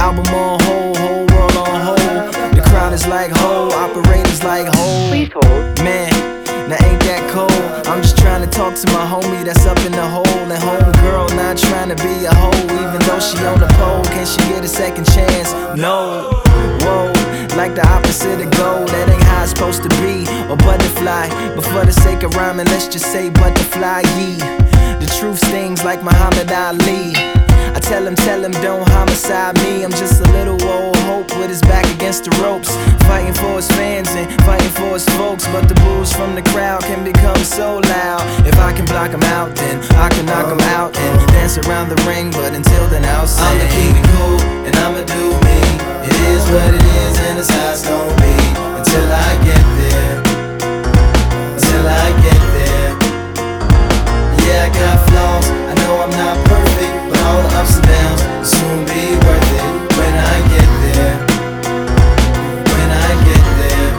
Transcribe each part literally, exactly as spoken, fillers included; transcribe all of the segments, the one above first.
Album on hold, whole world on hold. The crowd is like hold, operators like hold. Please hold. Man, now ain't that cold? I'm just trying to talk to my homie that's up in the hole. And homegirl not trying to be a hoe, even though she on the pole. Can she get a second chance? No. Whoa, like the opposite of gold. That ain't how it's supposed to be. Or butterfly, but for the sake of rhyming, let's just say butterfly, yee. The truth stings like Muhammad Ali. I tell him, tell him, don't homicide me. I'm just a little old hope with his back against the ropes, fighting for his fans and fighting for his folks. But the boos from the crowd can become so loud. If I can block them out, then I can knock them out and dance around the ring. But until then, I'll say I'ma keep it cool and I'ma do me. It is what it is and it's how it's gon' be until I get there. Until I get there. Yeah, I got flaws, I know I'm not perfect, but all the ups and downs will soon be worth it when I get there. When I get there.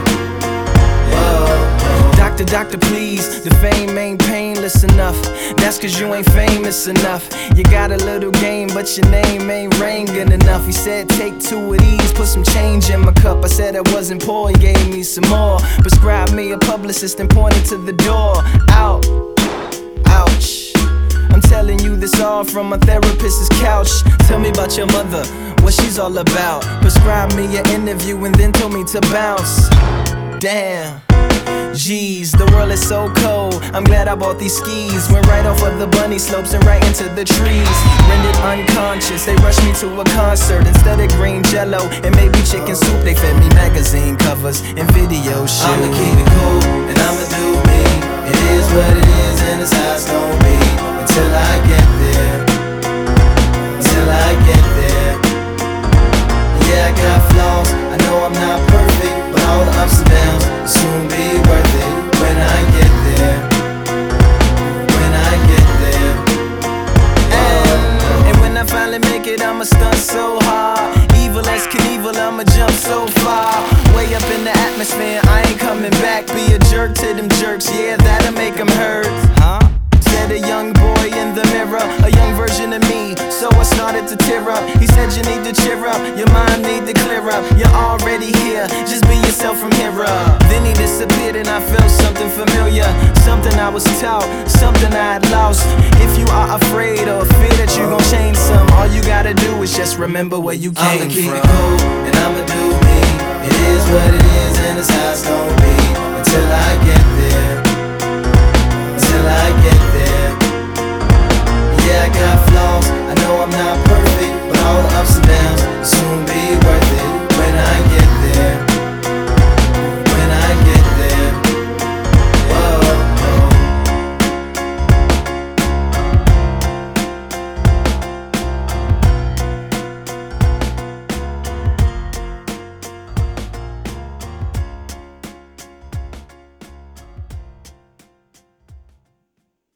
Whoa. Doctor, doctor, please, the fame ain't painless enough. That's cause you ain't famous enough. You got a little game, but your name ain't ringing enough. He said take two of these, put some change in my cup. I said I wasn't poor, he gave me some more. Prescribed me a publicist and pointed to the door. Out, ouch. I'm telling you this all from a therapist's couch. Tell me about your mother, what she's all about. Prescribed me an interview and then told me to bounce. Damn. Jeez, the world is so cold. I'm glad I bought these skis. Went right off of the bunny slopes and right into the trees. Rendered unconscious, they rushed me to a concert. Instead of green jello and maybe chicken soup, they fed me magazine covers and video shoots. I'ma keep it cool and I'ma do me. It is what it is and it's how it's gon' be until I get there. Until I get there. Yeah, I got flaws, I know I'm not perfect, but all the ups and downs will soon be worth it when I get there. When I get there. And, and when I finally make it, I'ma stunt so hard. Evil as Knievel, I'ma jump so far. Way up in the atmosphere, I ain't coming back. Be a jerk to them jerks, yeah, that'll make them hurt. Huh? Said a young boy in the mirror, a young version of me, so I started to tear up. He said you need to cheer up, your mind need to clear up. You're already here, just be yourself from here up. Then he disappeared and I felt something familiar, something I was taught, something I had lost. If you are afraid or fear that you gon' change some, all you gotta do is just remember where you came I'ma keep from. it cool and I'ma do me. It is what it is and it's how it's gon' be until I get there. Until I get there. Yeah, I got flaws, I know I'm not perfect, but all the ups and downs